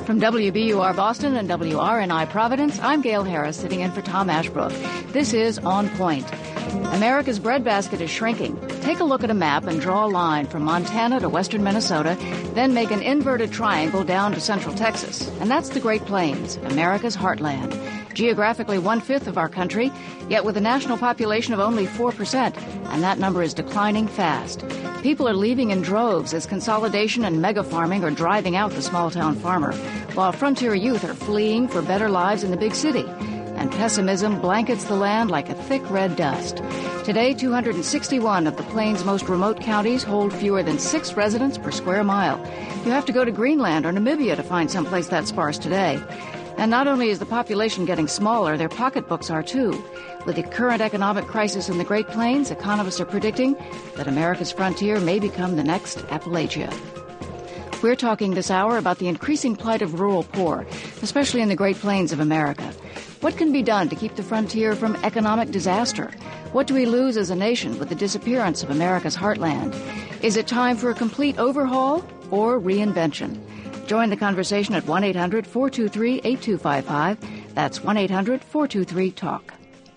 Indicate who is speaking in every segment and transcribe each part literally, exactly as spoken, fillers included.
Speaker 1: From W B U R Boston and W R N I Providence, I'm Gail Harris, sitting in for Tom Ashbrook. This is On Point. America's breadbasket is shrinking. Take a look at a map and draw a line from Montana to western Minnesota, then make an inverted triangle down to central Texas. And that's the Great Plains, America's heartland. Geographically one-fifth of our country, yet with a national population of only four percent, and that number is declining fast. People are leaving in droves as consolidation and mega-farming are driving out the small-town farmer, while frontier youth are fleeing for better lives in the big city. And pessimism blankets the land like a thick red dust. Today, two hundred sixty-one of the plains' most remote counties hold fewer than six residents per square mile. You have to go to Greenland or Namibia to find someplace that sparse today. And not only is the population getting smaller, their pocketbooks are too. With the current economic crisis in the Great Plains, economists are predicting that America's frontier may become the next Appalachia. We're talking this hour about the increasing plight of rural poor, especially in the Great Plains of America. What can be done to keep the frontier from economic disaster? What do we lose as a nation with the disappearance of America's heartland? Is it time for a complete overhaul or reinvention? Join the conversation at one eight hundred four two three eight two five five. That's one eight hundred four two three talk.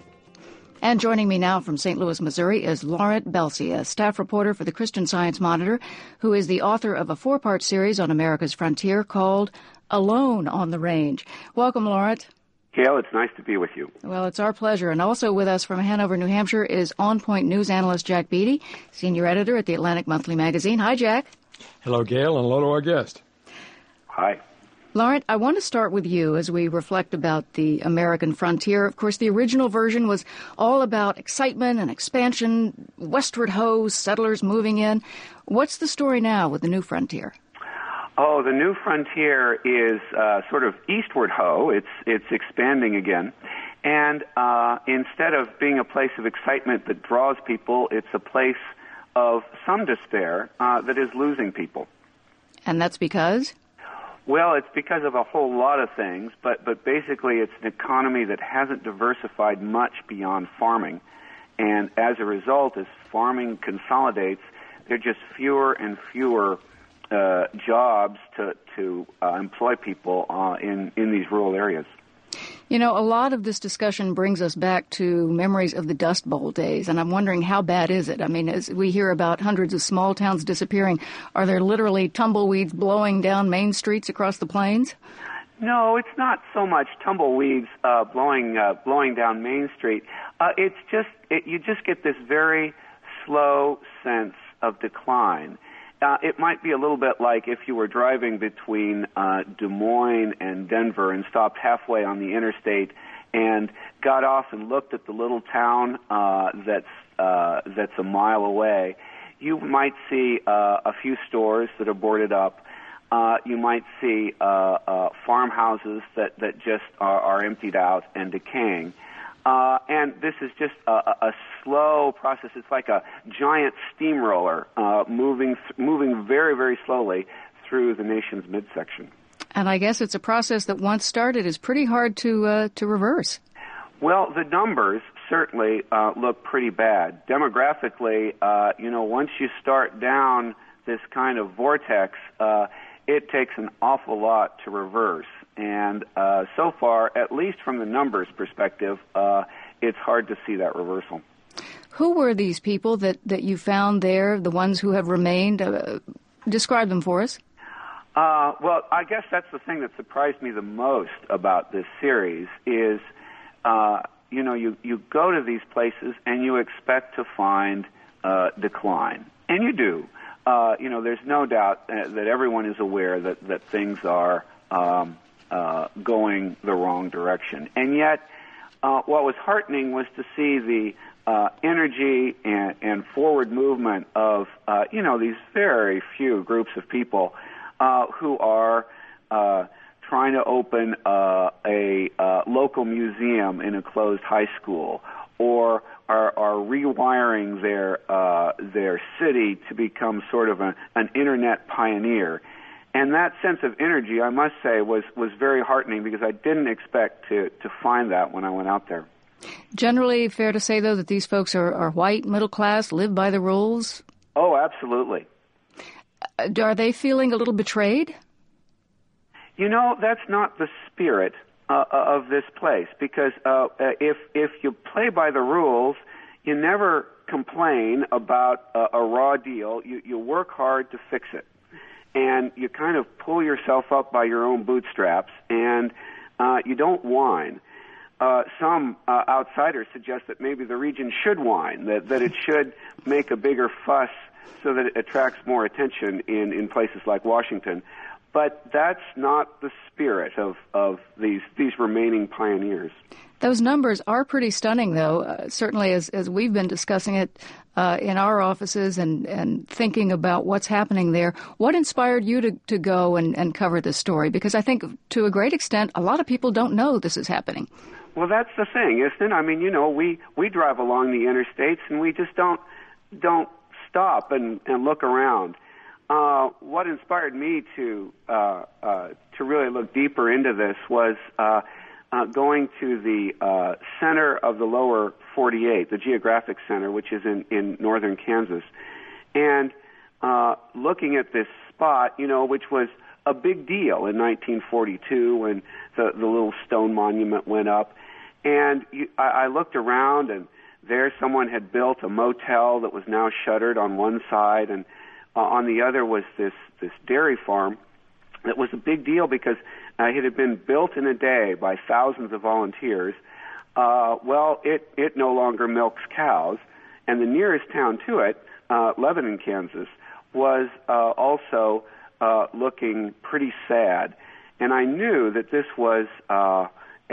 Speaker 1: And joining me now from Saint Louis, Missouri, is Laurent Belsey, a staff reporter for the Christian Science Monitor, who is the author of a four-part series on America's frontier called Alone on the Range. Welcome, Laurent.
Speaker 2: Gail, it's nice to be with you.
Speaker 1: Well, it's our pleasure. And also with us from Hanover, New Hampshire, is On Point news analyst Jack Beatty, senior editor at the Atlantic Monthly Magazine. Hi, Jack.
Speaker 3: Hello, Gail, and hello to our guest.
Speaker 2: Hi.
Speaker 1: Laurent, I want to start with you as we reflect about the American frontier. Of course, the original version was all about excitement and expansion, westward ho, settlers moving in. What's the story now with the new frontier?
Speaker 2: Oh, the new frontier is uh, sort of eastward ho. It's it's expanding again. And uh, instead of being a place of excitement that draws people, it's a place of some despair uh, that is losing people.
Speaker 1: And that's because?
Speaker 2: Well, it's because of a whole lot of things, but, but basically it's an economy that hasn't diversified much beyond farming. And as a result, as farming consolidates, there are just fewer and fewer uh, jobs to, to uh, employ people uh, in, in these rural areas.
Speaker 1: You know, a lot of this discussion brings us back to memories of the Dust Bowl days, and I'm wondering how bad is it? I mean, as we hear about hundreds of small towns disappearing, are there literally tumbleweeds blowing down main streets across the plains?
Speaker 2: No, it's not so much tumbleweeds uh, blowing uh, blowing down Main Street. Uh, it's just it, you just get this very slow sense of decline. Uh, it might be a little bit like if you were driving between uh, Des Moines and Denver and stopped halfway on the interstate and got off and looked at the little town uh, that's uh, that's a mile away. You might see uh, a few stores that are boarded up. Uh, you might see uh, uh, farmhouses that, that just are, are emptied out and decaying. Uh, and this is just a, a slow process. It's like a giant steamroller uh, moving th- moving very, very slowly through the nation's midsection.
Speaker 1: And I guess it's a process that once started is pretty hard to uh, to reverse.
Speaker 2: Well, the numbers certainly uh, look pretty bad. Demographically, uh, you know, once you start down this kind of vortex, uh, it takes an awful lot to reverse. And uh, so far, at least from the numbers perspective, uh, it's hard to see that reversal.
Speaker 1: Who were these people that, that you found there, the ones who have remained? Uh, describe them for us.
Speaker 2: Uh, well, I guess that's the thing that surprised me the most about this series is, uh, you know, you, you go to these places and you expect to find uh, decline. And you do. Uh, you know, there's no doubt uh, that everyone is aware that, that things are um, uh, going the wrong direction. And yet, uh, what was heartening was to see the uh, energy and, and forward movement of, uh, you know, these very few groups of people uh, who are uh, trying to open uh, a uh, local museum in a closed high school, or are, are rewiring their uh, their city to become sort of a, an internet pioneer. And that sense of energy, I must say, was, was very heartening because I didn't expect to, to find that when I went out there.
Speaker 1: Generally, fair to say, though, that these folks are, are white, middle class, live by the rules?
Speaker 2: Oh, absolutely.
Speaker 1: Uh, are they feeling a little betrayed?
Speaker 2: You know, that's not the spirit uh, of this place, because uh, if if you play by the rules, you never complain about uh, a raw deal. You, you work hard to fix it, and you kind of pull yourself up by your own bootstraps, and uh, you don't whine. Uh, some uh, outsiders suggest that maybe the region should whine, that, that it should make a bigger fuss so that it attracts more attention in, in places like Washington. But that's not the spirit of, of these these remaining pioneers.
Speaker 1: Those numbers are pretty stunning, though, uh, certainly as, as we've been discussing it uh, in our offices and, and thinking about what's happening there. What inspired you to, to go and, and cover this story? Because I think to a great extent, a lot of people don't know this is happening.
Speaker 2: Well, that's the thing, isn't it? I mean, you know, we, we drive along the interstates and we just don't don't stop and, and look around. Uh, what inspired me to uh, uh, to really look deeper into this was uh, uh, going to the uh, center of the lower forty-eight, the geographic center, which is in, in northern Kansas, and uh, looking at this spot, you know, which was a big deal in nineteen forty-two when the, the little stone monument went up. And you, I, I looked around, and there someone had built a motel that was now shuttered on one side, and uh, on the other was this, this dairy farm that was a big deal because uh, it had been built in a day by thousands of volunteers. Uh, well, it, it no longer milks cows, and the nearest town to it, uh, Lebanon, Kansas, was uh, also uh, looking pretty sad. And I knew that this was uh,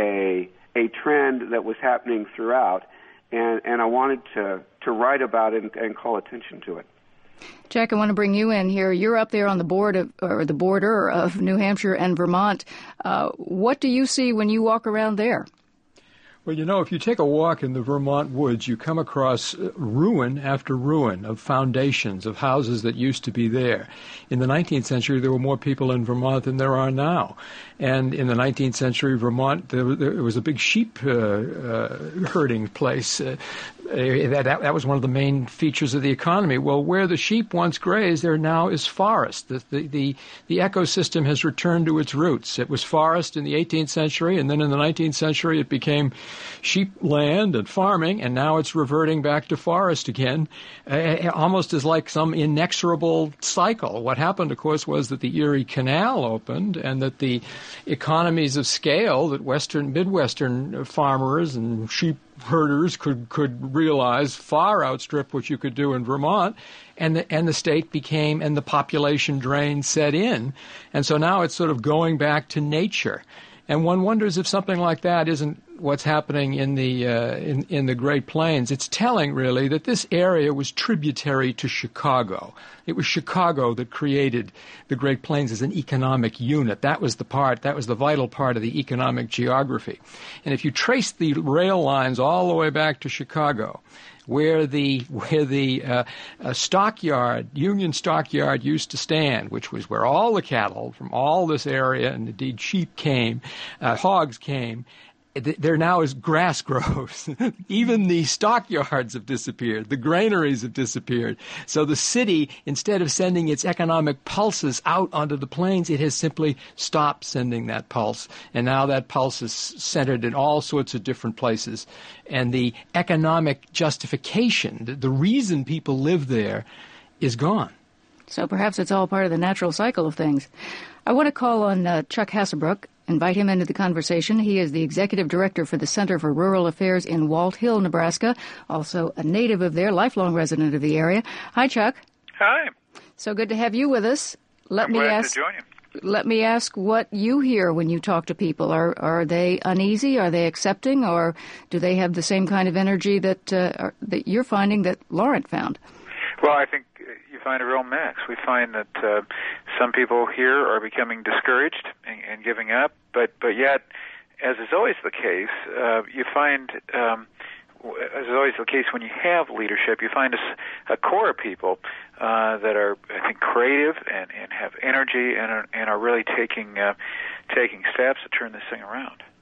Speaker 2: a a trend that was happening throughout, and, and I wanted to, to write about it and, and call attention to it.
Speaker 1: Jack, I want to bring you in here. You're up there on the board of, or the border of New Hampshire and Vermont. Uh, what do you see when you walk around there?
Speaker 3: Well, you know, if you take a walk in the Vermont woods, you come across ruin after ruin of foundations of houses that used to be there. In the nineteenth century, there were more people in Vermont than there are now. And in the nineteenth century, Vermont, there, there was a big sheep uh, uh, herding place. Uh, that, that was one of the main features of the economy. Well, where the sheep once grazed, there now is forest. The, the, the, the ecosystem has returned to its roots. It was forest in the eighteenth century, and then in the nineteenth century, it became sheep land and farming, and now it's reverting back to forest again, uh, almost as like some inexorable cycle. What happened, of course, was that the Erie Canal opened, and that the economies of scale that Western, Midwestern farmers and sheep herders could could realize far outstrip what you could do in Vermont, and the, and the state became, and the population drain set in, and so now it's sort of going back to nature. And one wonders if something like that isn't what's happening in the uh, in, in the Great Plains. It's telling, really, that this area was tributary to Chicago. It was Chicago that created the Great Plains as an economic unit. That was the part, that was the vital part of the economic geography. And if you trace the rail lines all the way back to Chicago, where the where the uh, uh, stockyard, Union Stockyard used to stand, which was where all the cattle from all this area, and indeed sheep came, uh, hogs came, there now is grass grows. Even the stockyards have disappeared. The granaries have disappeared. So the city, instead of sending its economic pulses out onto the plains, it has simply stopped sending that pulse. And now that pulse is centered in all sorts of different places. And the economic justification, the, the reason people live there, is gone.
Speaker 1: So perhaps it's all part of the natural cycle of things. I want to call on uh, Chuck Hassebrook, invite him into the conversation. He is the executive director for the Center for Rural Affairs in Walt Hill, Nebraska, also a native of there, lifelong resident of the area. Hi, Chuck.
Speaker 4: Hi.
Speaker 1: So good to have you with us. Let
Speaker 4: I'm
Speaker 1: me
Speaker 4: glad
Speaker 1: ask,
Speaker 4: to join you.
Speaker 1: Let me ask what you hear when you talk to people. Are are they uneasy? Are they accepting? Or do they have the same kind of energy that uh, are, that you're finding that Laurent found?
Speaker 4: Well, I think you find a real mix. We find that uh, some people here are becoming discouraged and, and giving up, but, but yet, as is always the case, uh, you find, um, as is always the case when you have leadership, you find a, a core of people uh, that are, I think, creative and, and have energy and are, and are really taking uh, taking steps to turn this thing around.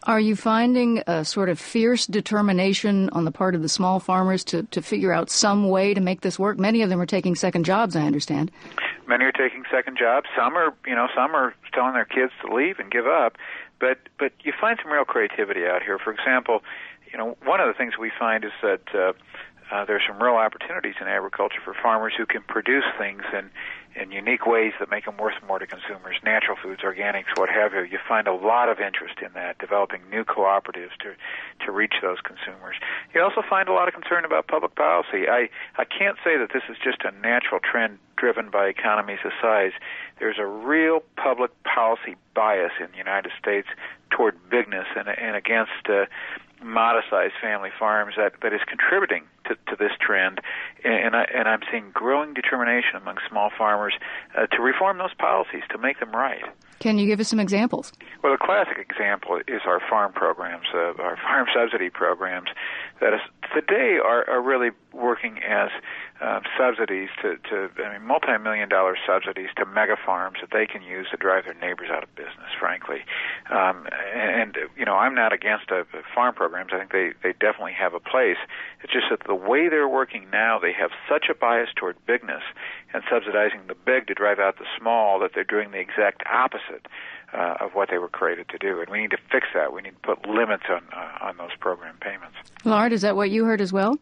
Speaker 1: Are you finding a sort of fierce determination on the part of the small farmers to, to figure out some way to make this work? Many of them are taking second jobs, I understand.
Speaker 4: Many are taking second jobs. Some are, you know, some are telling their kids to leave and give up. But but you find some real creativity out here. For example, you know, one of the things we find is that uh, uh, there's some real opportunities in agriculture for farmers who can produce things in, in unique ways that make them worth more to consumers, natural foods, organics, what have you. You find a lot of interest in that, developing new cooperatives to to reach those consumers. You also find a lot of concern about public policy. I, I can't say that this is just a natural trend driven by economies of size. There's a real public policy bias in the United States toward bigness and, and against uh, modest-sized family farms that, that is contributing to, to this trend, and, I, and I'm seeing growing determination among small farmers uh, to reform those policies, to make them right.
Speaker 1: Can you give us some examples?
Speaker 4: Well, a classic example is our farm programs, uh, our farm subsidy programs that is, today are, are really working as uh, subsidies to, to I mean, multi-million dollar subsidies to mega farms that they can use to drive their neighbors out of business, frankly. Um, and, you know, I'm not against uh, farm programs. I think they, they definitely have a place. It's just that the way they're working now, they have such a bias toward bigness and subsidizing the big to drive out the small that they're doing the exact opposite uh, of what they were created to do. And we need to fix that. We need to put limits on uh, on those program payments.
Speaker 1: Lard, is that what you heard as well?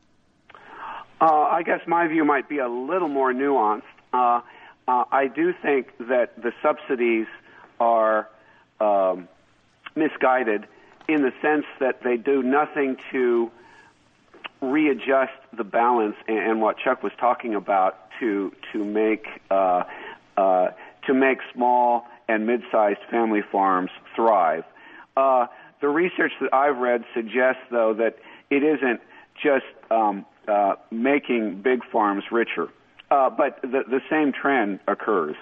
Speaker 2: Uh, I guess my view might be a little more nuanced. Uh, uh, I do think that the subsidies are um, misguided in the sense that they do nothing to readjust the balance and, and what Chuck was talking about to to make uh, uh, to make small and mid-sized family farms thrive. Uh, the research that I've read suggests, though, that it isn't just um, uh, making big farms richer, uh, but the, the same trend occurs.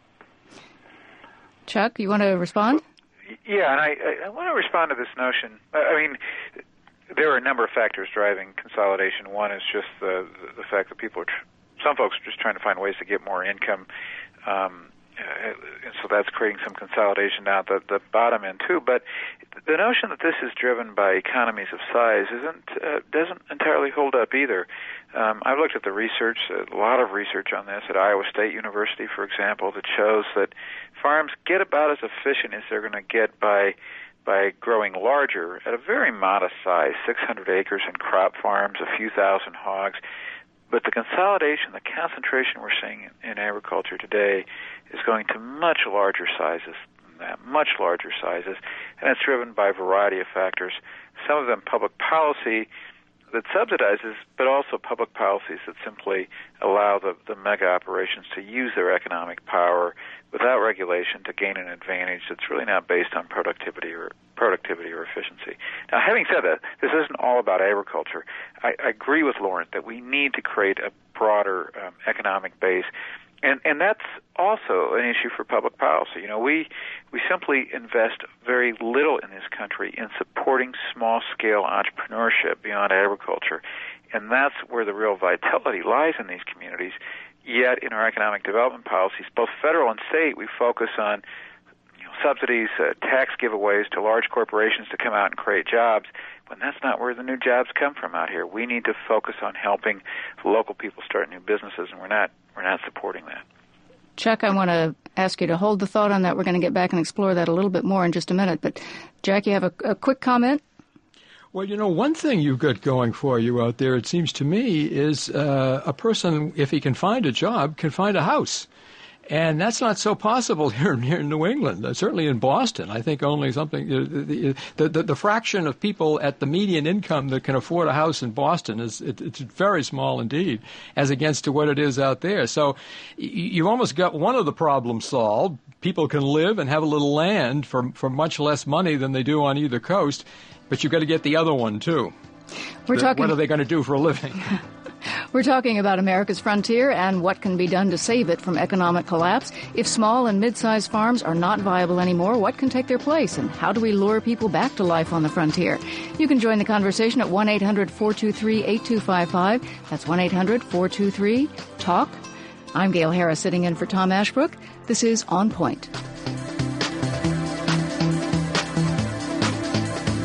Speaker 1: Chuck, you want to respond?
Speaker 4: Yeah, and I, I want to respond to this notion. I mean, there are a number of factors driving consolidation. One is just the the fact that people are, tr- some folks are just trying to find ways to get more income, um, uh, and so that's creating some consolidation down at the, the bottom end too. But the notion that this is driven by economies of size isn't uh, doesn't entirely hold up either. Um, I've looked at the research, a lot of research on this at Iowa State University, for example, that shows that farms get about as efficient as they're going to get by by growing larger at a very modest size, six hundred acres in crop farms, a few thousand hogs. But the consolidation, the concentration we're seeing in, in agriculture today is going to much larger sizes than that, much larger sizes, and it's driven by a variety of factors, some of them public policy that subsidizes, but also public policies that simply allow the, the mega operations to use their economic power without regulation to gain an advantage that's really not based on productivity or productivity or efficiency. Now, having said that, this isn't all about agriculture. I, I agree with Laurent that we need to create a broader um, economic base, and and that's also an issue for public policy. You know, we we simply invest very little in this country in supporting small-scale entrepreneurship beyond agriculture, and that's where the real vitality lies in these communities. Yet, in our economic development policies, both federal and state, we focus on you know, subsidies, uh, tax giveaways to large corporations to come out and create jobs, when that's not where the new jobs come from out here. We need to focus on helping local people start new businesses, and we're not we're not supporting that.
Speaker 1: Chuck, I want to ask you to hold the thought on that. We're going to get back and explore that a little bit more in just a minute. But, Jack, you have a, a quick comment?
Speaker 3: Well, you know, one thing you've got going for you out there, it seems to me, is uh, a person, if he can find a job, can find a house. And that's not so possible here, here in New England. Uh, certainly in Boston, I think only something uh, the, the, the the fraction of people at the median income that can afford a house in Boston is it, it's very small indeed, as against to what it is out there. So you've almost got one of the problems solved. People can live and have a little land for for much less money than they do on either coast, but you've got to get the other one too.
Speaker 1: We're
Speaker 3: the,
Speaker 1: talking.
Speaker 3: What are they going to do for a living?
Speaker 1: We're talking about America's frontier and what can be done to save it from economic collapse. If small and mid-sized farms are not viable anymore, what can take their place? And how do we lure people back to life on the frontier? You can join the conversation at one eight hundred four two three eight two five five. That's one eight hundred four two three talk. I'm Gail Harris, sitting in for Tom Ashbrook. This is On Point.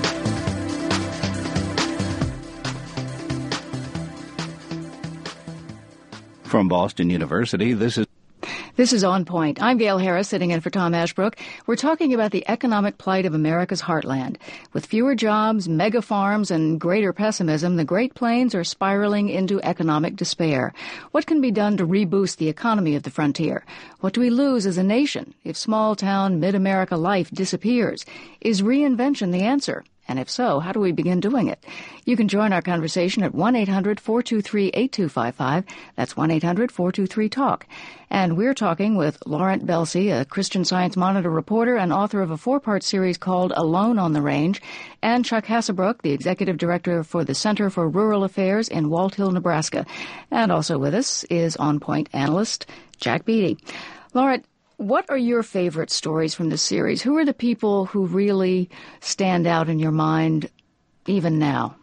Speaker 5: From Boston University, this is
Speaker 1: This is On Point. I'm Gail Harris, sitting in for Tom Ashbrook. We're talking about the economic plight of America's heartland. With fewer jobs, mega farms, and greater pessimism, the Great Plains are spiraling into economic despair. What can be done to reboost the economy of the frontier? What do we lose as a nation if small-town, mid-America life disappears? Is reinvention the answer? And if so, how do we begin doing it? You can join our conversation at one eight hundred four two three eight two five five. That's one eight hundred four two three talk. And we're talking with Laurent Belsey, a Christian Science Monitor reporter and author of a four-part series called Alone on the Range, and Chuck Hassebrook, the executive director for the Center for Rural Affairs in Walt Hill, Nebraska. And also with us is On Point analyst Jack Beatty. Laurent, what are your favorite stories from this series? Who are the people who really stand out in your mind even now?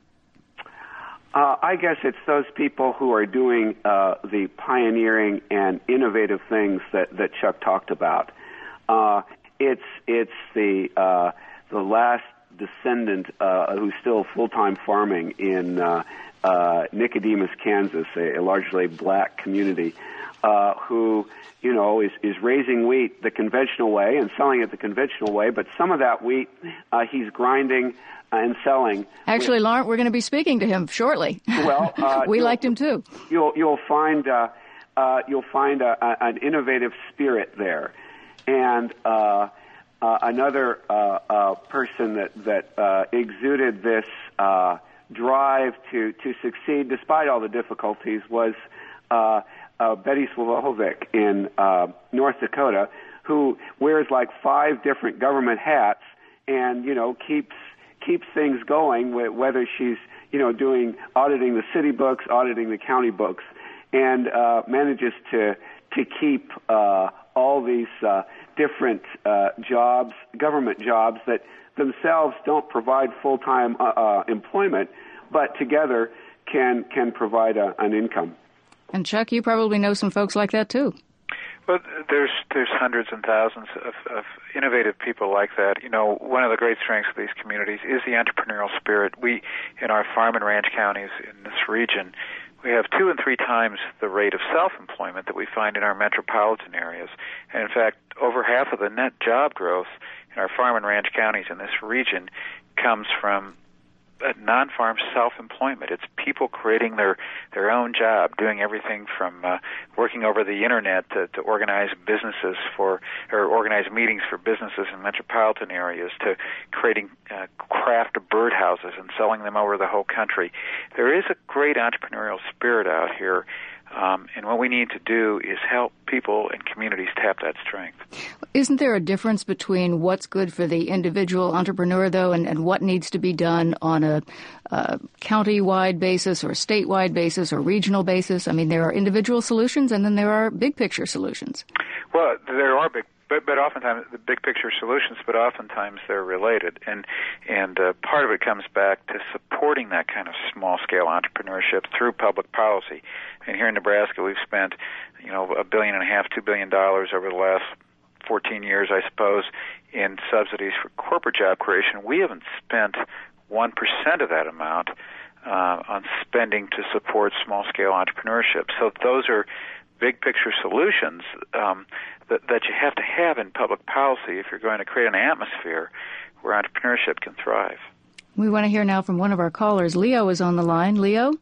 Speaker 2: Uh, I guess it's those people who are doing uh, the pioneering and innovative things that, that Chuck talked about. Uh, it's it's the uh, the last descendant uh, who's still full-time farming in uh, uh, Nicodemus, Kansas, a, a largely black community, uh, who you know is, is raising wheat the conventional way and selling it the conventional way, but some of that wheat uh, he's grinding and selling.
Speaker 1: Actually, with, Laurent, we're going to be speaking to him shortly.
Speaker 2: Well, uh,
Speaker 1: we liked him too.
Speaker 2: You'll you'll find uh, uh, you'll find a, a, an innovative spirit there, and uh, uh, another uh, uh, person that that uh, exuded this uh, drive to to succeed despite all the difficulties was uh, uh, Betty Slavovic in uh, North Dakota, who wears like five different government hats and you know keeps. keeps things going, whether she's, you know, doing, auditing the city books, auditing the county books, and uh, manages to to keep uh, all these uh, different uh, jobs, government jobs that themselves don't provide full-time uh, uh, employment, but together can can provide a, an income.
Speaker 1: And Chuck, you probably know some folks like that too.
Speaker 4: Well, there's there's hundreds and thousands of, of innovative people like that. You know, one of the great strengths of these communities is the entrepreneurial spirit. We, in our farm and ranch counties in this region, we have two and three times the rate of self-employment that we find in our metropolitan areas. And in fact, over half of the net job growth in our farm and ranch counties in this region comes from uh, non-farm self-employment. It's people creating their, their own job, doing everything from uh, working over the internet to, to organize businesses for, or organize meetings for businesses in metropolitan areas, to creating uh, craft birdhouses and selling them over the whole country. There is a great entrepreneurial spirit out here. Um, and what we need to do is help people and communities tap that strength.
Speaker 1: Isn't there a difference between what's good for the individual entrepreneur, though, and, and what needs to be done on a uh, county-wide basis or statewide basis or regional basis? I mean, there are individual solutions and then there are big-picture solutions.
Speaker 4: Well, there are big But, but oftentimes, the big picture solutions, but oftentimes they're related. And, and uh, part of it comes back to supporting that kind of small-scale entrepreneurship through public policy. And here in Nebraska, we've spent, you know, a billion and a half, two billion dollars over the last fourteen years, I suppose, in subsidies for corporate job creation. We haven't spent one percent of that amount uh, on spending to support small-scale entrepreneurship. So those are big picture solutions um, that, that you have to have in public policy if you're going to create an atmosphere where entrepreneurship can thrive.
Speaker 1: We want to hear now from one of our callers. Leo is on the line. Leo?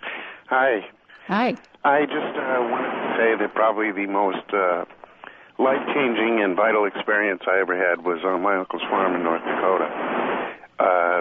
Speaker 6: Hi.
Speaker 1: Hi.
Speaker 6: I just uh, wanted to say that probably the most uh, life-changing and vital experience I ever had was on my uncle's farm in North Dakota. Uh,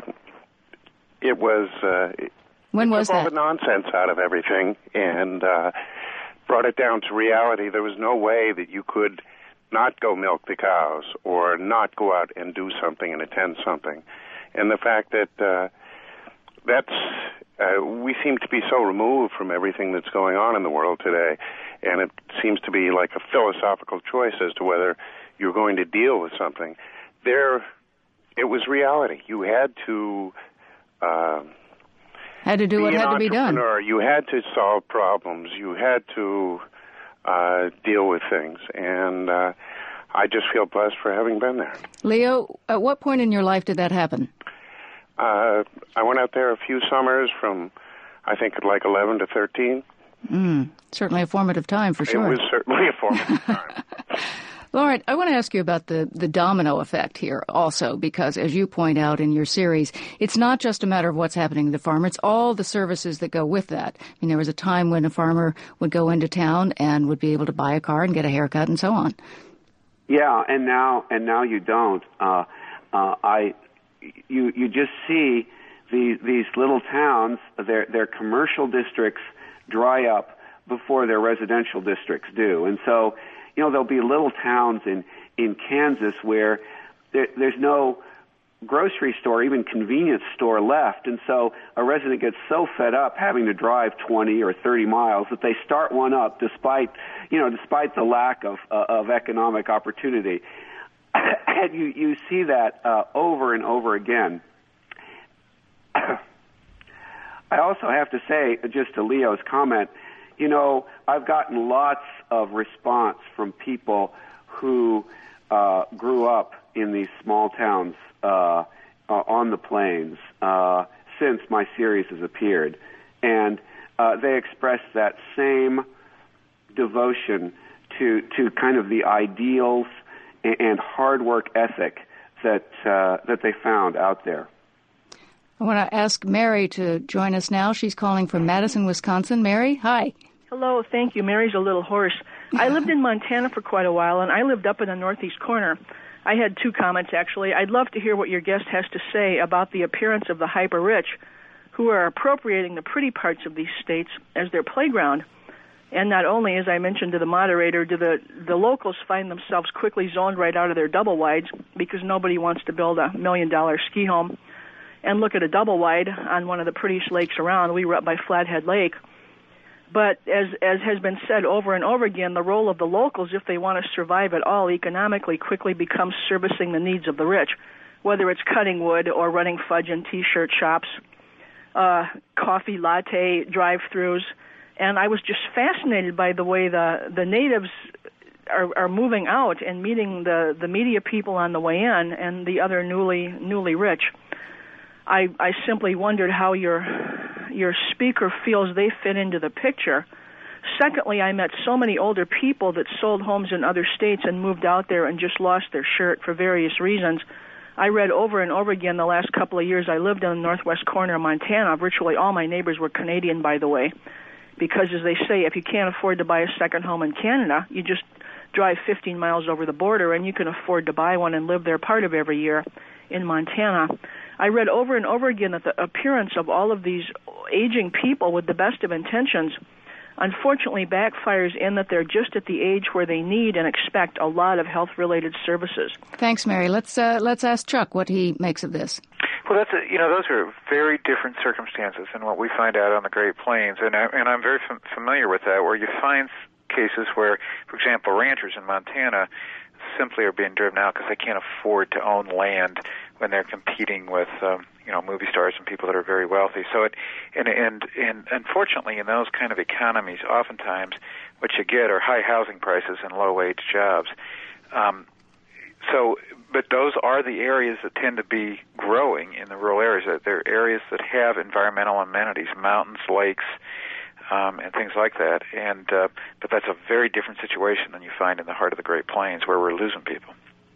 Speaker 6: it was... Uh,
Speaker 1: when
Speaker 6: it
Speaker 1: was
Speaker 6: took
Speaker 1: that?
Speaker 6: all the nonsense out of everything and... Uh, brought it down to reality. There was no way that you could not go milk the cows or not go out and do something and attend something. And the fact that uh, that's uh, we seem to be so removed from everything that's going on in the world today, and it seems to be like a philosophical choice as to whether you're going to deal with something. There, it was reality. You had to... Uh,
Speaker 1: Had to do what had to be done.
Speaker 6: You had to solve problems. You had to uh, deal with things. And uh, I just feel blessed for having been there.
Speaker 1: Leo, at what point in your life did that happen?
Speaker 6: Uh, I went out there a few summers from, I think, like eleven to thirteen.
Speaker 1: Mm, certainly a formative time for sure.
Speaker 6: It was certainly a formative time.
Speaker 1: Laurent, I want to ask you about the, the domino effect here also, because as you point out in your series, it's not just a matter of what's happening to the farmer, it's all the services that go with that. I mean, there was a time when a farmer would go into town and would be able to buy a car and get a haircut and so on.
Speaker 2: Yeah, and now and now you don't. Uh, uh, I, you you just see these these little towns, their their commercial districts dry up before their residential districts do, and so. You know, there'll be little towns in, in Kansas where there, there's no grocery store, even convenience store left. And so a resident gets so fed up having to drive twenty or thirty miles that they start one up despite, you know, despite the lack of, uh, of economic opportunity. And you, you see that uh, over and over again. I also have to say, just to Leo's comment, you know, I've gotten lots of response from people who uh, grew up in these small towns uh, uh, on the plains uh, since my series has appeared. And uh, they expressed that same devotion to, to kind of the ideals and, and hard work ethic that, uh, that they found out there.
Speaker 1: I want to ask Mary to join us now. She's calling from Madison, Wisconsin. Mary, hi.
Speaker 7: Hello, thank you. Mary's a little hoarse. I lived in Montana for quite a while, and I lived up in the northeast corner. I had two comments, actually. I'd love to hear what your guest has to say about the appearance of the hyper-rich, who are appropriating the pretty parts of these states as their playground. And not only, as I mentioned to the moderator, do the, the locals find themselves quickly zoned right out of their double-wides because nobody wants to build a million-dollar ski home and look at a double-wide on one of the prettiest lakes around. We were up by Flathead Lake. But as as has been said over and over again, the role of the locals, if they want to survive at all economically, quickly becomes servicing the needs of the rich, whether it's cutting wood or running fudge and T-shirt shops, uh, coffee latte drive-thrus. And I was just fascinated by the way the, the natives are, are moving out and meeting the, the media people on the way in and the other newly newly rich. I, I simply wondered how your your speaker feels they fit into the picture. Secondly, I met so many older people that sold homes in other states and moved out there and just lost their shirt for various reasons. I read over and over again the last couple of years I lived in the northwest corner of Montana. Virtually all my neighbors were Canadian, by the way, because, as they say, if you can't afford to buy a second home in Canada, you just drive fifteen miles over the border and you can afford to buy one and live there part of every year in Montana. I read over and over again that the appearance of all of these aging people with the best of intentions unfortunately backfires in that they're just at the age where they need and expect a lot of health-related services.
Speaker 1: Thanks, Mary. Let's uh, let's ask Chuck what he makes of this.
Speaker 4: Well, that's a, you know, those are very different circumstances than what we find out on the Great Plains, and I, and I'm very fam- familiar with that, where you find cases where, for example, ranchers in Montana simply are being driven out because they can't afford to own land when they're competing with, um, you know, movie stars and people that are very wealthy. So it, and, and, and unfortunately, in those kind of economies, oftentimes what you get are high housing prices and low-wage jobs. Um, so, but those are the areas that tend to be growing in the rural areas. They're areas that have environmental amenities, mountains, lakes, Um, and things like that, and uh, but that's a very different situation than you find in the heart of the Great Plains, where we're losing people.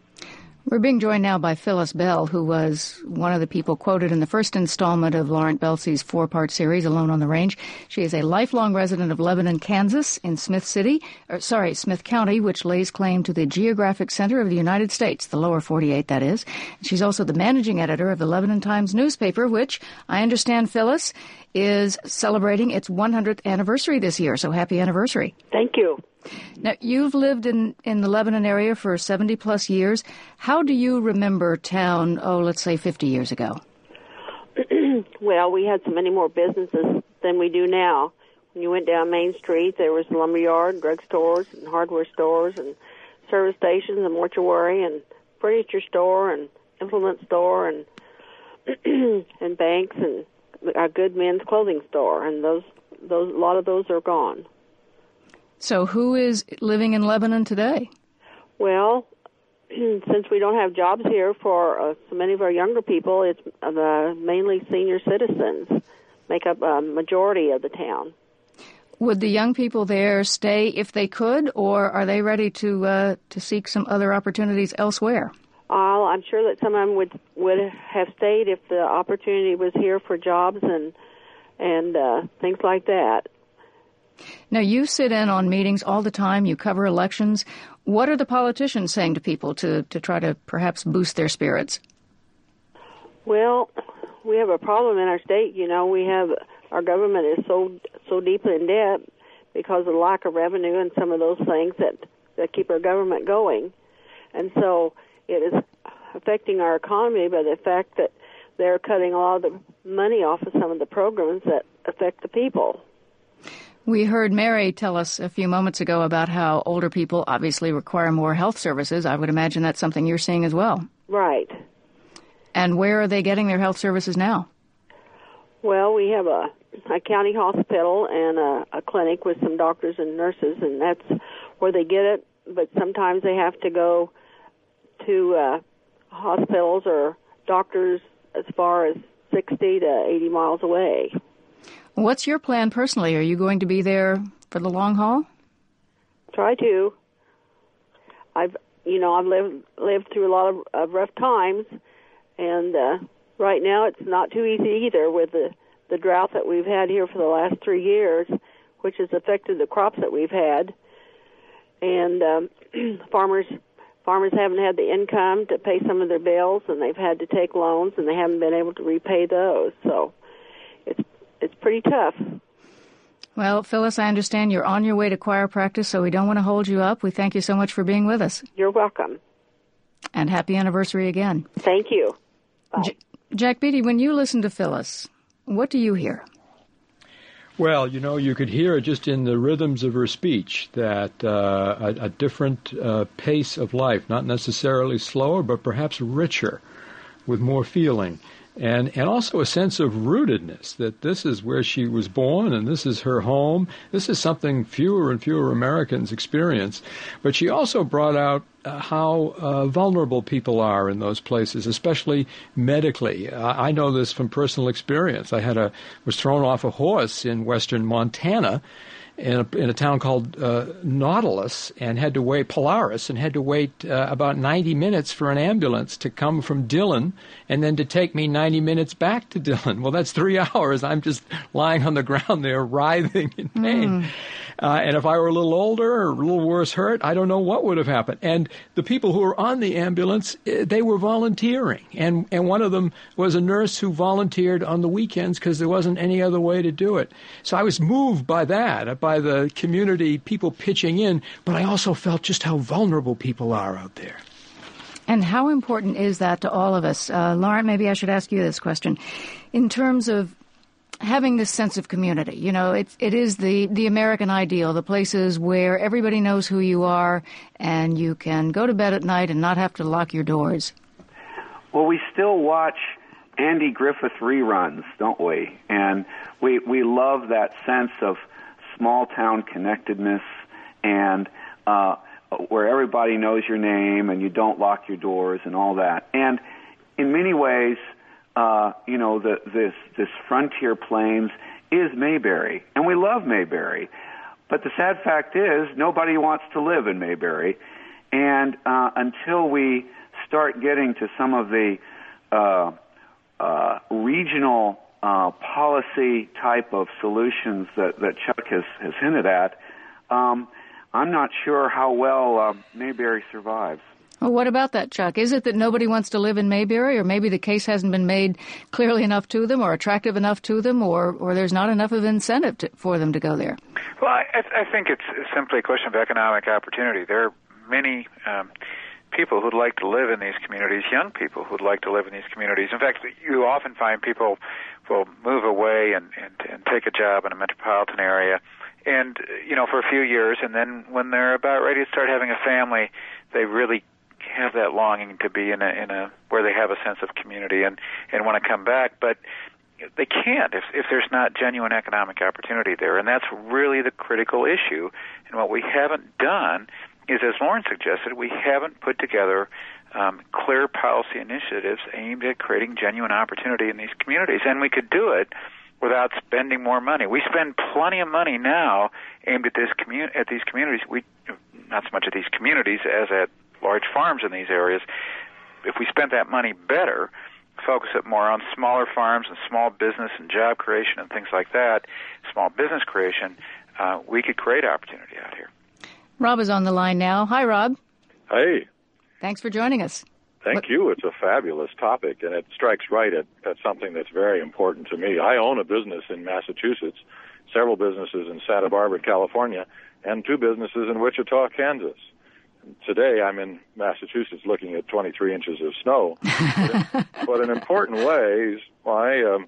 Speaker 1: We're being joined now by Phyllis Bell, who was one of the people quoted in the first installment of Laurent Belsey's four-part series, Alone on the Range. She is a lifelong resident of Lebanon, Kansas, in Smith City, or sorry, Smith County, which lays claim to the geographic center of the United States, the lower forty-eight, that is. She's also the managing editor of the Lebanon Times newspaper, which I understand, Phyllis, is celebrating its one hundredth anniversary this year. So happy anniversary.
Speaker 8: Thank you.
Speaker 1: Now, you've lived in, in the Lebanon area for seventy plus years. How do you remember town, oh, let's say fifty years ago?
Speaker 8: Well, we had so many more businesses than we do now. When you went down Main Street, there was a lumberyard, drugstores, and hardware stores, and service stations, and mortuary, and furniture store, and implement store, and and banks, and a good men's clothing store. And those, those, a lot of those are gone.
Speaker 1: So who is living in Lebanon today?
Speaker 8: Well, since we don't have jobs here for uh, so many of our younger people, it's uh, the mainly senior citizens make up a majority of the town.
Speaker 1: Would the young people there stay if they could, or are they ready to uh, to seek some other opportunities elsewhere?
Speaker 8: Uh, I'm sure that some of them would would have stayed if the opportunity was here for jobs and and uh, things like that.
Speaker 1: Now, you sit in on meetings all the time. You cover elections. What are the politicians saying to people to, to try to perhaps boost their spirits?
Speaker 8: Well, we have a problem in our state. You know, we have our government is so so deep in debt because of the lack of revenue and some of those things that, that keep our government going. And so it is affecting our economy by the fact that they're cutting a lot of the money off of some of the programs that affect the people.
Speaker 1: We heard Mary tell us a few moments ago about how older people obviously require more health services. I would imagine that's something you're seeing as well.
Speaker 8: Right.
Speaker 1: And where are they getting their health services now?
Speaker 8: Well, we have a, a county hospital and a, a clinic with some doctors and nurses, and that's where they get it. But sometimes they have to go to uh, hospitals or doctors as far as sixty to eighty miles away.
Speaker 1: What's your plan personally? Are you going to be there for the long haul?
Speaker 8: Try to. I've, you know, I've lived lived through a lot of, of rough times, and uh, right now it's not too easy either with the, the drought that we've had here for the last three years, which has affected the crops that we've had. And um, farmers farmers haven't had the income to pay some of their bills, and they've had to take loans, and they haven't been able to repay those. So it's it's pretty tough.
Speaker 1: Well, Phyllis, I understand you're on your way to choir practice, so we don't want to hold you up. We thank you so much for being with us.
Speaker 8: You're welcome.
Speaker 1: And happy anniversary again.
Speaker 8: Thank you. Bye.
Speaker 1: J- Jack Beatty, when you listen to Phyllis, what do you hear?
Speaker 3: Well, you know, you could hear just in the rhythms of her speech that uh, a, a different uh, pace of life, not necessarily slower, but perhaps richer, with more feeling. And and also a sense of rootedness, that this is where she was born and this is her home. This is something fewer and fewer Americans experience. But she also brought out uh, how uh, vulnerable people are in those places, especially medically. Uh, I know this from personal experience. I had a was thrown off a horse in western Montana in a, in a town called uh, Nautilus, and had to wait, Polaris, and had to wait uh, about ninety minutes for an ambulance to come from Dillon and then to take me ninety minutes back to Dillon. Well, that's three hours. I'm just lying on the ground there writhing in pain. Mm. Uh, and if I were a little older or a little worse hurt, I don't know what would have happened. And the people who were on the ambulance, they were volunteering. And, and one of them was a nurse who volunteered on the weekends because there wasn't any other way to do it. So I was moved by that, by the community, people pitching in, but I also felt just how vulnerable people are out there.
Speaker 1: And how important is that to all of us? Uh, Lauren, maybe I should ask you this question. In terms of having this sense of community, you know, it, it is the, the American ideal, the places where everybody knows who you are and you can go to bed at night and not have to lock your doors.
Speaker 2: Well, we still watch Andy Griffith reruns, don't we? And we we love that sense of small-town connectedness and uh, where everybody knows your name and you don't lock your doors and all that. And in many ways, uh, you know, the, this this frontier plains is Mayberry, and we love Mayberry. But the sad fact is nobody wants to live in Mayberry. And uh, until we start getting to some of the uh, uh, regional Uh, policy type of solutions that, that Chuck has, has hinted at, um, I'm not sure how well uh, Mayberry survives.
Speaker 1: Well, what about that, Chuck? Is it that nobody wants to live in Mayberry, or maybe the case hasn't been made clearly enough to them or attractive enough to them, or, or there's not enough of incentive to, for them to go there?
Speaker 4: Well, I, I think it's simply a question of economic opportunity. There are many um, people who'd like to live in these communities, young people who'd like to live in these communities. In fact, you often find people will move away and, and, and take a job in a metropolitan area, and, you know, for a few years, and then when they're about ready to start having a family, they really have that longing to be in a, in a where they have a sense of community and, and want to come back, but they can't if, if there's not genuine economic opportunity there, and that's really the critical issue. And what we haven't done is, as Lauren suggested, we haven't put together um, clear policy initiatives aimed at creating genuine opportunity in these communities. And we could do it without spending more money. We spend plenty of money now aimed at this commu- at these communities. We not so much at these communities as at large farms in these areas. If we spent that money better, focus it more on smaller farms and small business and job creation and things like that, small business creation, uh, we could create opportunity out here.
Speaker 1: Rob is on the line now. Hi, Rob.
Speaker 9: Hey.
Speaker 1: Thanks for joining us.
Speaker 9: Thank what? you. It's a fabulous topic, and it strikes right at, at something that's very important to me. I own a business in Massachusetts, several businesses in Santa Barbara, California, and two businesses in Wichita, Kansas. Today, I'm in Massachusetts looking at twenty-three inches of snow. but, but an important way is my, um,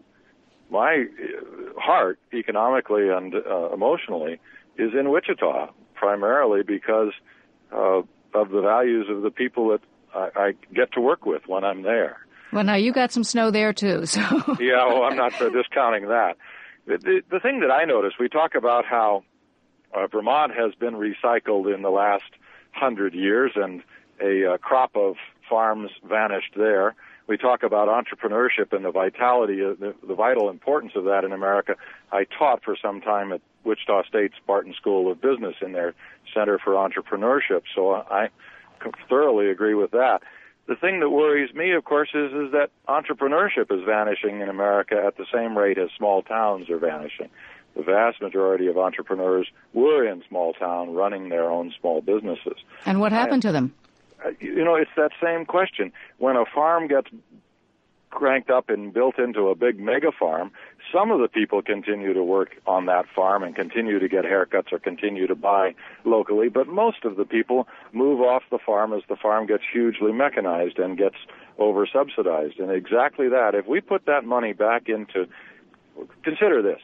Speaker 9: my heart, economically and uh, emotionally, is in Wichita, primarily because uh, of the values of the people that I, I get to work with when I'm there.
Speaker 1: Well, now, you got some snow there, too. So
Speaker 9: yeah, well, I'm not uh, discounting that. The, the, the thing that I notice, we talk about how uh, Vermont has been recycled in the last hundred years, and a uh, crop of farms vanished there. We talk about entrepreneurship and the vitality, uh, the, the vital importance of that in America. I taught for some time at Wichita State's Barton School of Business in their Center for Entrepreneurship, so I thoroughly agree with that. The thing that worries me, of course, is, is that entrepreneurship is vanishing in America at the same rate as small towns are vanishing. The vast majority of entrepreneurs were in small town running their own small businesses.
Speaker 1: And what happened I, to them?
Speaker 9: You know, it's that same question. When a farm gets cranked up and built into a big mega farm, some of the people continue to work on that farm and continue to get haircuts or continue to buy locally, but most of the people move off the farm as the farm gets hugely mechanized and gets over-subsidized. And exactly that, if we put that money back into, consider this.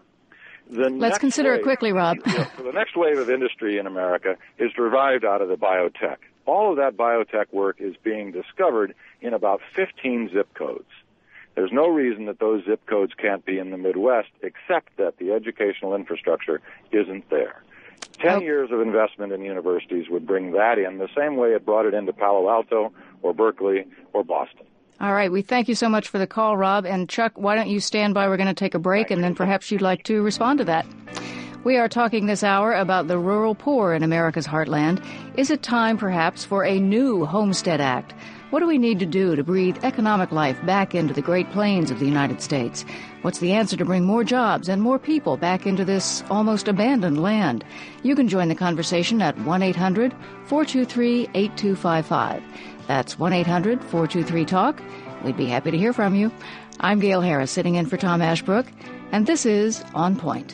Speaker 9: The
Speaker 1: Let's consider
Speaker 9: wave,
Speaker 1: it quickly, Rob.
Speaker 9: You know, the next wave of industry in America is derived out of the biotech. All of that biotech work is being discovered in about fifteen zip codes. There's no reason that those zip codes can't be in the Midwest, except that the educational infrastructure isn't there. Ten oh. years of investment in universities would bring that in the same way it brought it into Palo Alto or Berkeley or Boston.
Speaker 1: All right. We thank you so much for the call, Rob. And Chuck, why don't you stand by? We're going to take a break, Thank and then perhaps you'd like to respond to that. We are talking this hour about the rural poor in America's heartland. Is it time, perhaps, for a new Homestead Act? What do we need to do to breathe economic life back into the Great Plains of the United States? What's the answer to bring more jobs and more people back into this almost abandoned land? You can join the conversation at one eight hundred four two three eight two five five. That's one eight hundred four two three talk. We'd be happy to hear from you. I'm Gail Harris, sitting in for Tom Ashbrook, and this is On Point.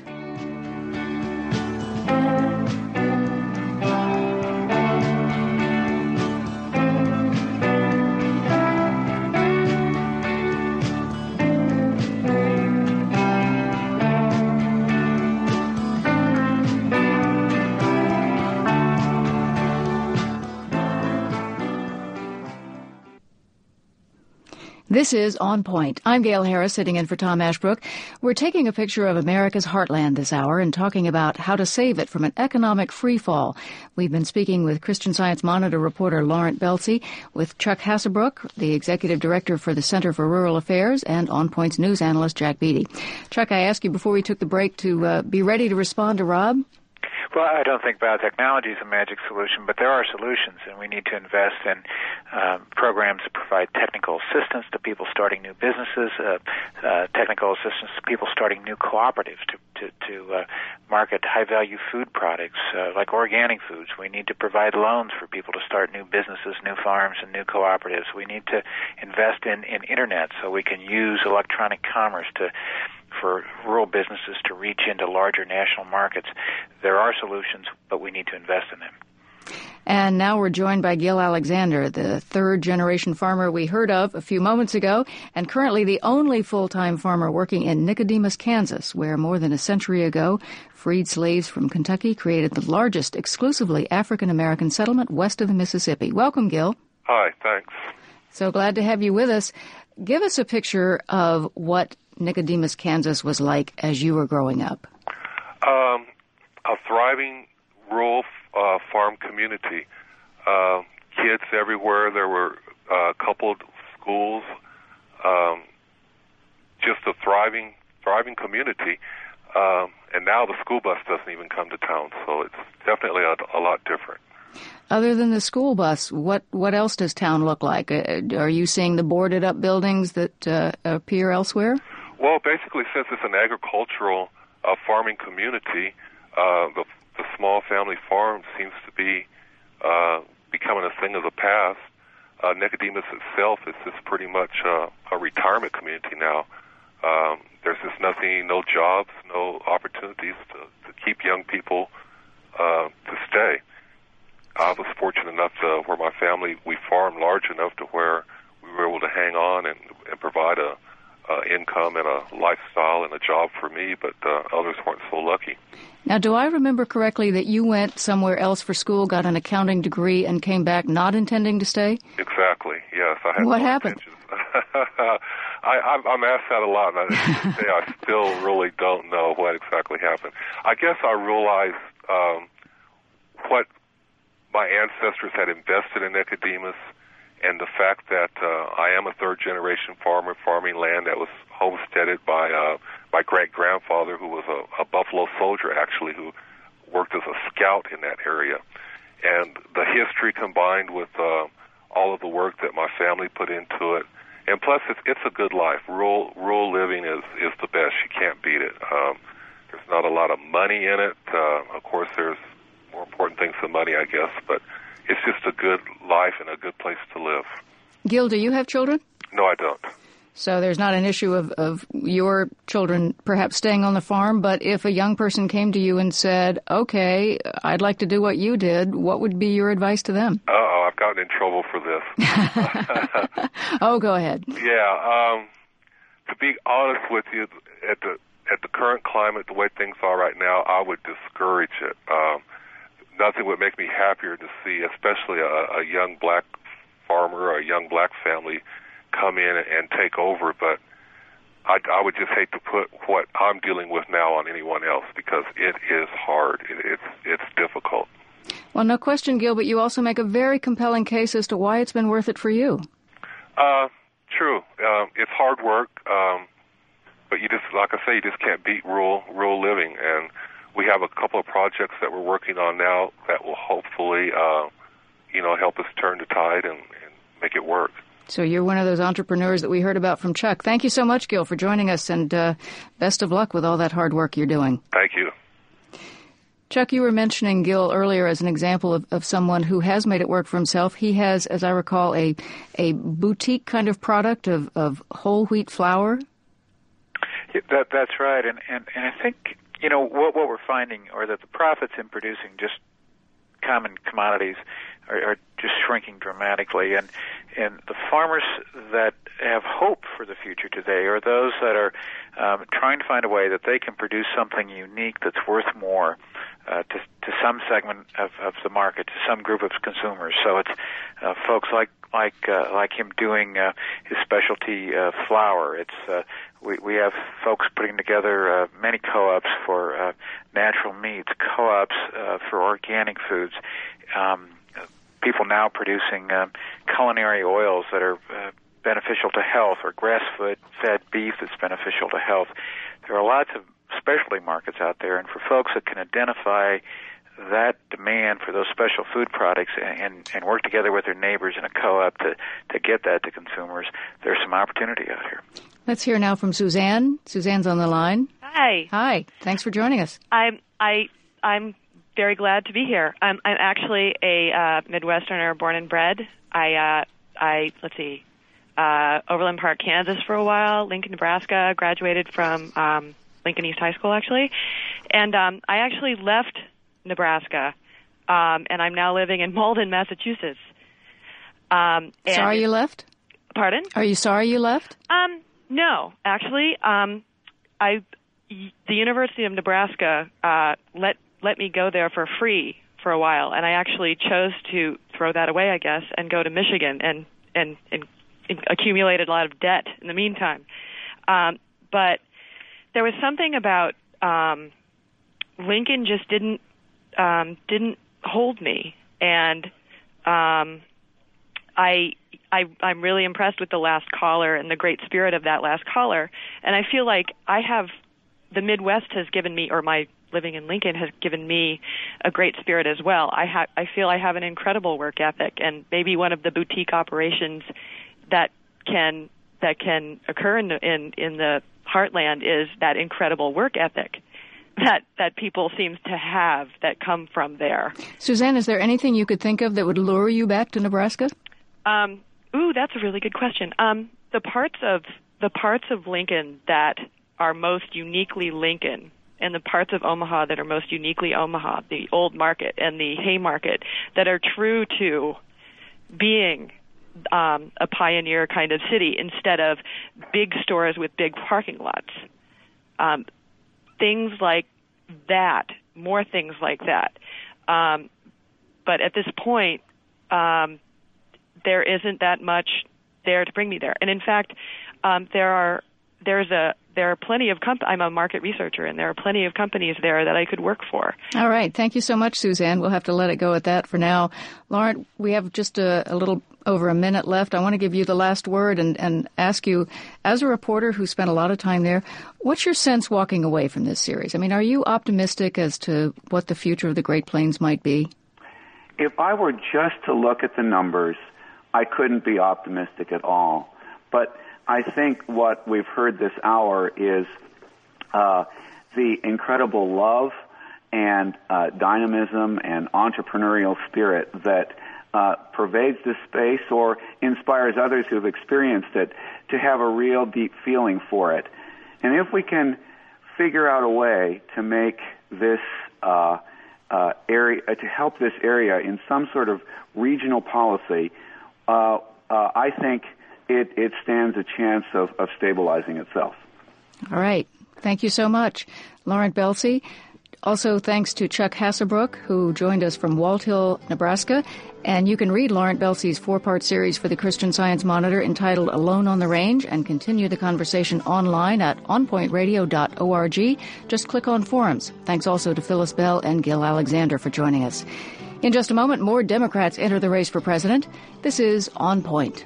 Speaker 1: This is On Point. I'm Gail Harris, sitting in for Tom Ashbrook. We're taking a picture of America's heartland this hour and talking about how to save it from an economic freefall. We've been speaking with Christian Science Monitor reporter Laurent Belcy, with Chuck Hassebrook, the executive director for the Center for Rural Affairs, and On Point's news analyst Jack Beatty. Chuck, I asked you before we took the break to uh, be ready to respond to Rob.
Speaker 4: Well, I don't think biotechnology is a magic solution, but there are solutions, and we need to invest in uh, programs that provide technical assistance to people starting new businesses, uh, uh, technical assistance to people starting new cooperatives to to, to uh, market high-value food products uh, like organic foods. We need to provide loans for people to start new businesses, new farms, and new cooperatives. We need to invest in, in Internet so we can use electronic commerce to for rural businesses to reach into larger national markets. There are solutions, but we need to invest in them.
Speaker 1: And now we're joined by Gil Alexander, the third-generation farmer we heard of a few moments ago, and currently the only full-time farmer working in Nicodemus, Kansas, where more than a century ago, freed slaves from Kentucky created the largest exclusively African-American settlement west of the Mississippi. Welcome, Gil.
Speaker 10: Hi, thanks.
Speaker 1: So glad to have you with us. Give us a picture of what Nicodemus, Kansas was like as you were growing up.
Speaker 10: Um, a thriving rural uh, farm community. Uh, kids everywhere. There were uh, coupled schools. Um, just a thriving thriving community. Um, and now the school bus doesn't even come to town, so it's definitely a, a lot different.
Speaker 1: Other than the school bus, what, what else does town look like? Uh, are you seeing the boarded-up buildings that uh, appear elsewhere?
Speaker 10: Well, basically, since it's an agricultural uh, farming community, uh, the, the small family farm seems to be uh, becoming a thing of the past. Uh, Nicodemus itself is just pretty much uh, a retirement community now. Um, there's just nothing, no jobs, no opportunities to, to keep young people uh, to stay. I was fortunate enough to where my family, we farmed large enough to where we were able to hang on and, and provide a, a income and a lifestyle and a job for me, but uh, others weren't so lucky.
Speaker 1: Now, do I remember correctly that you went somewhere else for school, got an accounting degree, and came back not intending to stay?
Speaker 10: Exactly, yes. I had
Speaker 1: what
Speaker 10: no
Speaker 1: happened?
Speaker 10: I, I'm, I'm asked that a lot, and I, say I still really don't know what exactly happened. I guess I realized um, what my ancestors had invested in Nicodemus, and the fact that uh, I am a third-generation farmer farming land that was homesteaded by uh, my great-grandfather, who was a, a Buffalo soldier, actually, who worked as a scout in that area. And the history combined with uh, all of the work that my family put into it, and plus it's, it's a good life. Rural, rural living is, is the best. You can't beat it. Um, there's not a lot of money in it. Uh, of course, there's more important things than money, I guess, but it's just a good life and a good place to live.
Speaker 1: Gil, do you have children?
Speaker 10: No, I don't.
Speaker 1: So there's not an issue of, of your children perhaps staying on the farm, but if a young person came to you and said, okay, I'd like to do what you did, what would be your advice to them?
Speaker 10: Uh-oh, I've gotten in trouble for this.
Speaker 1: Oh, go ahead.
Speaker 10: Yeah, um, to be honest with you, at the at the current climate, the way things are right now, I would discourage it. Um, nothing would make me happier to see, especially a, a young black farmer or a young black family come in and take over, but I, I would just hate to put what I'm dealing with now on anyone else because it is hard. It, it's it's difficult.
Speaker 1: Well, no question, Gil, but you also make a very compelling case as to why it's been worth it for you.
Speaker 10: Uh, true. Um, it's hard work, um, but you just, like I say, you just can't beat rural rural living. And we have a couple of projects that we're working on now that will hopefully, uh, you know, help us turn the tide and, and make it work.
Speaker 1: So you're one of those entrepreneurs that we heard about from Chuck. Thank you so much, Gil, for joining us, and uh, best of luck with all that hard work you're doing.
Speaker 10: Thank you.
Speaker 1: Chuck, you were mentioning Gil earlier as an example of, of someone who has made it work for himself. He has, as I recall, a a boutique kind of product of, of whole wheat flour.
Speaker 4: Yeah, that, that's right, and, and, and I think, you know, what, what we're finding are that the profits in producing just common commodities are, are just shrinking dramatically, and and the farmers that have hope for the future today are those that are um, trying to find a way that they can produce something unique that's worth more uh, to to some segment of, of the market, to some group of consumers. So it's uh, folks like like uh, like him doing uh, his specialty uh, flour. It's uh, we we have folks putting together uh, many co-ops for uh, natural meats, co-ops uh, for organic foods. Um, people now producing uh, culinary oils that are uh, beneficial to health, or grass-fed fed beef that's beneficial to health. There are lots of specialty markets out there, and for folks that can identify that demand for those special food products and, and, and work together with their neighbors in a co-op to, to get that to consumers, there's some opportunity out here.
Speaker 1: Let's hear now from Suzanne. Suzanne's on the line.
Speaker 11: Hi.
Speaker 1: Hi. Thanks for joining us.
Speaker 11: I'm I I'm very glad to be here. I'm I'm actually a uh, Midwesterner, born and bred. I uh, I let's see, uh, Overland Park, Kansas for a while, Lincoln, Nebraska. Graduated from um, Lincoln East High School actually, and um, I actually left Nebraska, um, and I'm now living in Malden, Massachusetts. Um, and
Speaker 1: sorry you left?
Speaker 11: Pardon?
Speaker 1: Are you sorry you left?
Speaker 11: Um, no, actually, um, I the University of Nebraska uh, let let me go there for free for a while, and I actually chose to throw that away, I guess, and go to Michigan and and, and, and accumulated a lot of debt in the meantime. Um, but there was something about um, Lincoln just didn't um, didn't hold me, and um, I, I, I'm really impressed with the last caller and the great spirit of that last caller. And I feel like I have, the Midwest has given me, or my living in Lincoln has given me a great spirit as well. I, ha- I feel I have an incredible work ethic, and maybe one of the boutique operations that can that can occur in the, in, in the heartland is that incredible work ethic that, that people seem to have that come from there.
Speaker 1: Suzanne, is there anything you could think of that would lure you back to Nebraska?
Speaker 11: Um, ooh, that's a really good question. Um, the parts of the parts of Lincoln that are most uniquely Lincoln, and the parts of Omaha that are most uniquely Omaha, the Old Market and the Haymarket, that are true to being um, a pioneer kind of city instead of big stores with big parking lots. Um, things like that, more things like that. Um, but at this point, um, there isn't that much there to bring me there. And in fact, um, there are there's a there are plenty of comp- I'm a market researcher, and there are plenty of companies there that I could work for.
Speaker 1: All right. Thank you so much, Suzanne. We'll have to let it go at that for now. Lauren, we have just a, a little over a minute left. I want to give you the last word and, and ask you, as a reporter who spent a lot of time there, what's your sense walking away from this series? I mean, are you optimistic as to what the future of the Great Plains might be?
Speaker 2: If I were just to look at the numbers, I couldn't be optimistic at all. But I think what we've heard this hour is uh, the incredible love and uh, dynamism and entrepreneurial spirit that uh, pervades this space or inspires others who have experienced it to have a real deep feeling for it. And if we can figure out a way to make this uh, uh, area, uh, to help this area in some sort of regional policy, uh, uh, I think It, it stands a chance of, of stabilizing itself.
Speaker 1: All right. Thank you so much, Laurent Belsey. Also, thanks to Chuck Hasselbrook, who joined us from Walt Hill, Nebraska. And you can read Laurent Belsey's four-part series for the Christian Science Monitor entitled Alone on the Range and continue the conversation online at on point radio dot org. Just click on forums. Thanks also to Phyllis Bell and Gil Alexander for joining us. In just a moment, more Democrats enter the race for president. This is On Point.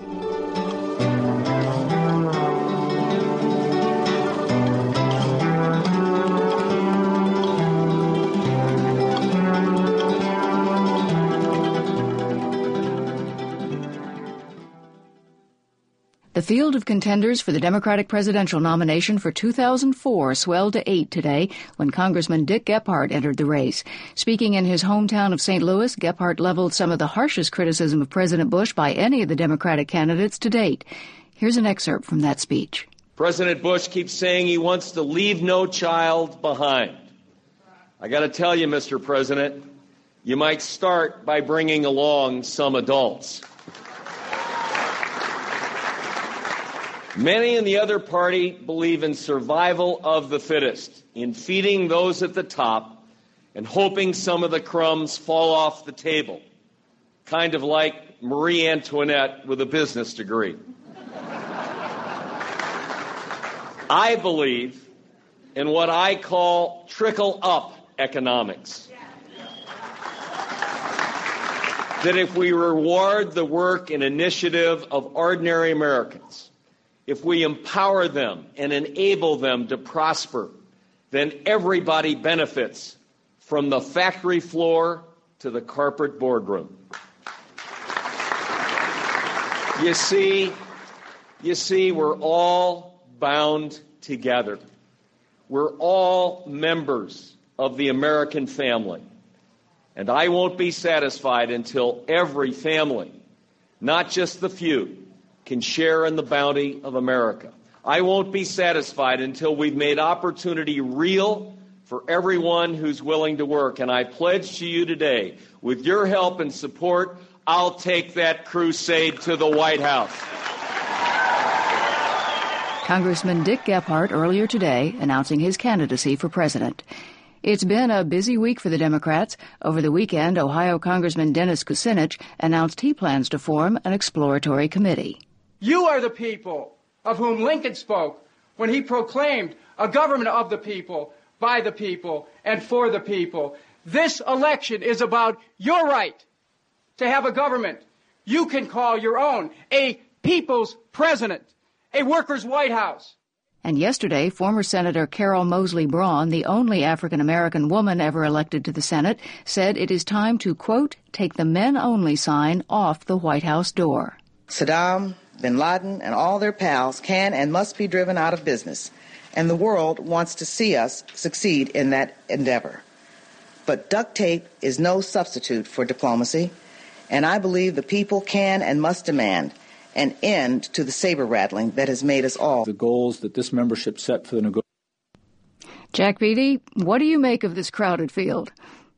Speaker 1: The field of contenders for the Democratic presidential nomination for two thousand four swelled to eight today when Congressman Dick Gephardt entered the race. Speaking in his hometown of Saint Louis, Gephardt leveled some of the harshest criticism of President Bush by any of the Democratic candidates to date. Here's an excerpt from that speech.
Speaker 12: President Bush keeps saying he wants to leave no child behind. I got to tell you, Mister President, you might start by bringing along some adults. Many in the other party believe in survival of the fittest, in feeding those at the top and hoping some of the crumbs fall off the table, kind of like Marie Antoinette with a business degree. I believe in what I call trickle-up economics. That if we reward the work and initiative of ordinary Americans, if we empower them and enable them to prosper, then everybody benefits from the factory floor to the corporate boardroom. You see, you see, we're all bound together. We're all members of the American family. And I won't be satisfied until every family, not just the few, can share in the bounty of America. I won't be satisfied until we've made opportunity real for everyone who's willing to work. And I pledge to you today, with your help and support, I'll take that crusade to the White House.
Speaker 1: Congressman Dick Gephardt earlier today announcing his candidacy for president. It's been a busy week for the Democrats. Over the weekend, Ohio Congressman Dennis Kucinich announced he plans to form an exploratory committee.
Speaker 13: You are the people of whom Lincoln spoke when he proclaimed a government of the people, by the people, and for the people. This election is about your right to have a government, you can call your own a people's president, a workers' White House.
Speaker 1: And yesterday, former Senator Carol Moseley Braun, the only African-American woman ever elected to the Senate, said it is time to, quote, take the men-only sign off the White House door.
Speaker 14: Saddam, bin Laden, and all their pals can and must be driven out of business, and the world wants to see us succeed in that endeavor. But duct tape is no substitute for diplomacy, and I believe the people can and must demand an end to the saber-rattling that has made us all.
Speaker 15: The goals that this membership set for the negotiations.
Speaker 1: Jack Beatty, what do you make of this crowded field?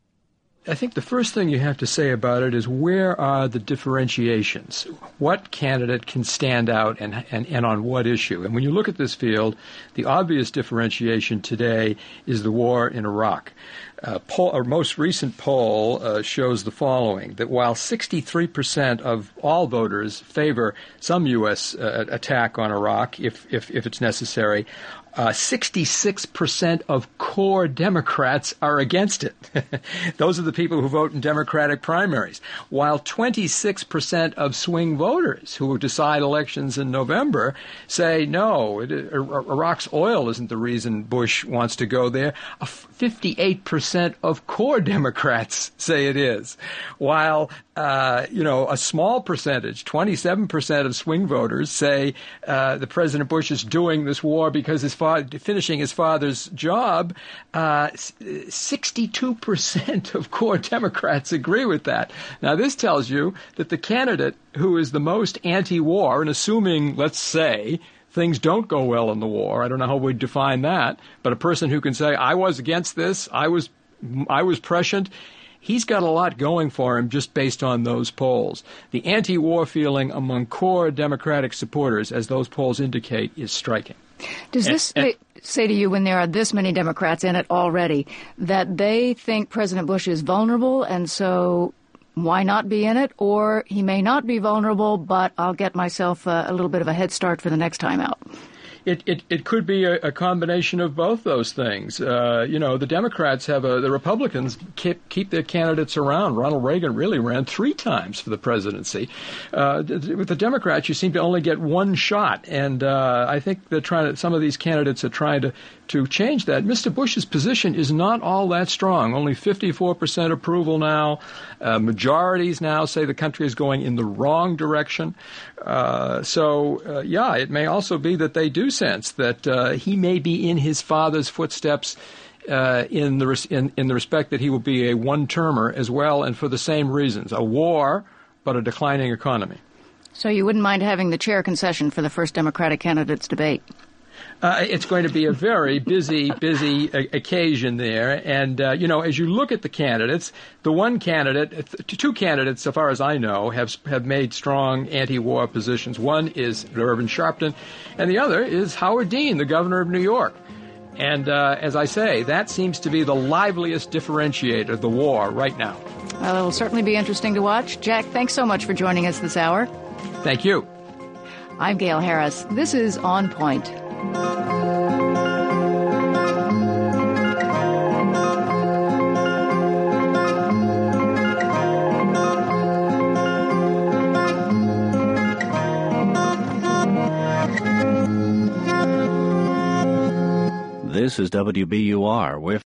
Speaker 3: I think the first thing you have to say about it is where are the differentiations? What candidate can stand out and, and, and on what issue? And when you look at this field, the obvious differentiation today is the war in Iraq. Uh, poll, our most recent poll uh, shows the following, that while sixty-three percent of all voters favor some U S uh, attack on Iraq if, if, if it's necessary, Uh, sixty-six percent of core Democrats are against it. Those are the people who vote in Democratic primaries. While twenty-six percent of swing voters who decide elections in November say, no, it, Iraq's oil isn't the reason Bush wants to go there. fifty-eight percent of core Democrats say it is. While, uh, you know, a small percentage, twenty-seven percent of swing voters say uh, the President Bush is doing this war because his finishing his father's job, uh, sixty-two percent of core Democrats agree with that. Now, this tells you that the candidate who is the most anti-war, and assuming, let's say, things don't go well in the war, I don't know how we define that, but a person who can say, I was against this, I was, I was prescient, he's got a lot going for him just based on those polls. The anti-war feeling among core Democratic supporters, as those polls indicate, is striking.
Speaker 1: Does this and, and, say to you, when there are this many Democrats in it already, that they think President Bush is vulnerable and so why not be in it? Or he may not be vulnerable, but I'll get myself a, a little bit of a head start for the next time out?
Speaker 3: It, it, it could be a, a combination of both those things. Uh, you know, the Democrats have a, the Republicans keep, keep their candidates around. Ronald Reagan really ran three times for the presidency. Uh, with the Democrats, you seem to only get one shot. And uh, I think they're trying to, some of these candidates are trying to, to change that. Mister Bush's position is not all that strong. Only fifty-four percent approval now. Uh, majorities now say the country is going in the wrong direction. Uh, so, uh, yeah, it may also be that they do sense that uh, he may be in his father's footsteps uh, in the res- in, in the respect that he will be a one-termer as well, and for the same reasons, a war, but a declining economy.
Speaker 1: So you wouldn't mind having the chair concession for the first Democratic candidates debate?
Speaker 3: Uh, it's going to be a very busy, busy a- occasion there. And, uh, you know, as you look at the candidates, the one candidate, two candidates, so far as I know, have have made strong anti-war positions. One is Irvin Sharpton, and the other is Howard Dean, the governor of New York. And uh, as I say, that seems to be the liveliest differentiator of the war right now.
Speaker 1: Well, it will certainly be interesting to watch. Jack, thanks so much for joining us this hour.
Speaker 3: Thank you.
Speaker 1: I'm Gail Harris. This is On Point.
Speaker 5: This is W B U R. We're